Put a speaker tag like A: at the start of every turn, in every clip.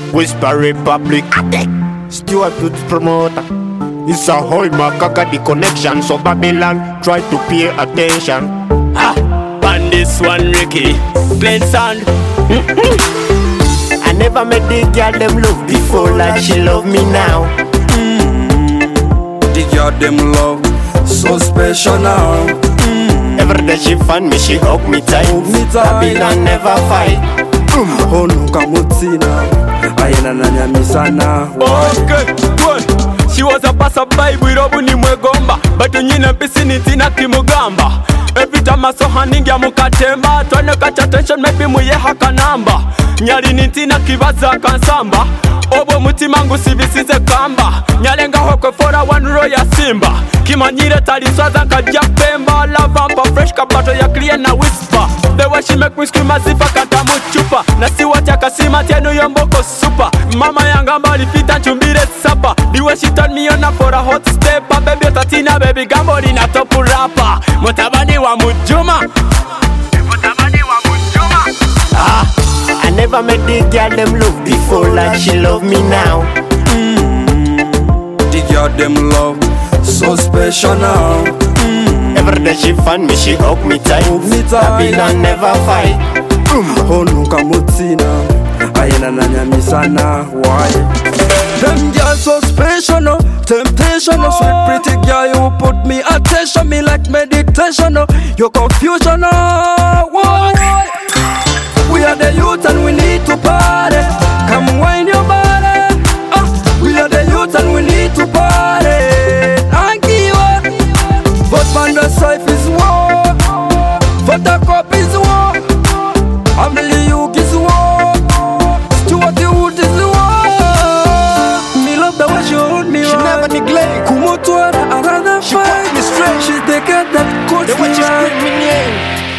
A: Whisper Republic. Stuart Woods promoter. It's a whole Makaka the connection, so Babylon try to pay attention.
B: On this one, Ricky, plain sound.
A: I never met the girl them love before like she love me now.
C: The girl them love so special now.
A: Every day she find me, she hug me tight. Babylon never fight.
C: Honuka mutina, ayena nanyamisana.
B: Okay, good. She was a passerby with Obuni Mwegomba, but unyina pisini tina kimugamba. Every time I saw her ninja mukatemba, trying to catch attention, maybe muye haka namba. Nyali nitina kibaza kansamba, obo mutima ngusibisize kamba. Nyalenga hoko fora one roya simba. Kimanyire taliswaza kajia pemba. Lava pa fresh kapato ya clear na whisper. The way she make me scream as if I can't chupa. Na si wati akasima tienu yomboko super. Mama yangamba lifita chumbire sapa. The way she turn me on for a hot stepper. Baby tatina baby gambo ni na topu rapper. Mutabani wa mujuma. Mutabani wa mujuma.
A: I never met the girl them love before like she love me now.
C: The girl them love so special now.
A: Every day she find me, she hug me tight. Babylon never fight.
C: Honuka mutina, ayena nanyamisana. Why? Them girls so special, no temptation, no sweet pretty girl, you put me attention, me like meditation, no your confusion, no. Why? We are the youth and we need to party. Come wind your body. We are the youth and we need to party. Thank you. But man the life is war. But the cup is war. Family you is war. Stuart Woods is war. Me love the way she hold me.
A: She never neglect.
C: Kumutwa na another
A: She
C: fight.
A: put me straight.
C: She's the girl that coach
A: The way
C: me
A: she
C: right.
A: scream me in.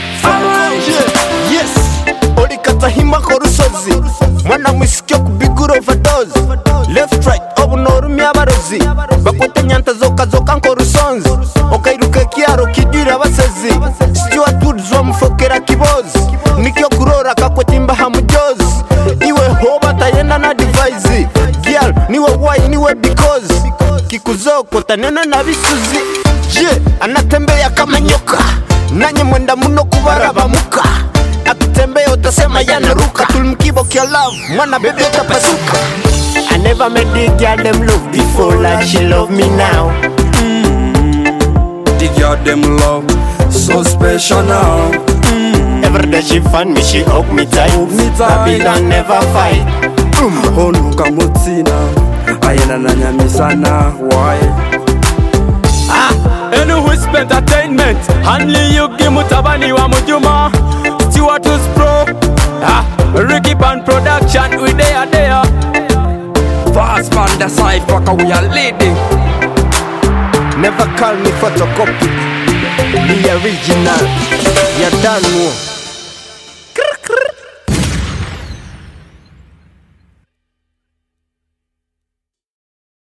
A: Yes. Olikata hima korusozi. Mwana mwisikyo kubigura overdose. Left right obunorumi abarozi. Bakwete nyanta zoka zoka nkorusonzi. Okairuka kiaro kidira basezi. Stuart Woods wamufokera kibozi. Nikyo kurora kakwete imbaha mujozi. Iwe hoba tayenda na device. Girl niwe why niwe because. Kikuzoko tanena na bisuzi. Anatembea kama nyoka. Nanye mwenda muno kubaraba muka. Akitembea utasema yanaruka. Tulmkibo kia love, mwana bebe utapasuka. I never met the girl them love before like she love me now.
C: The girl them love so special now.
A: Every day she find me, she hug me tight. Babylon never fight.
C: Honuka mutina, ayena nanyamisana. Why?
B: Enu whisper entertainment. Hanli yugi mutabani wa mujuma. Stuart Woods pro. Ricky Band production. We there.
C: Fast man the cypher, cause we are leading.
A: Never call me photocopy. The original. You done more.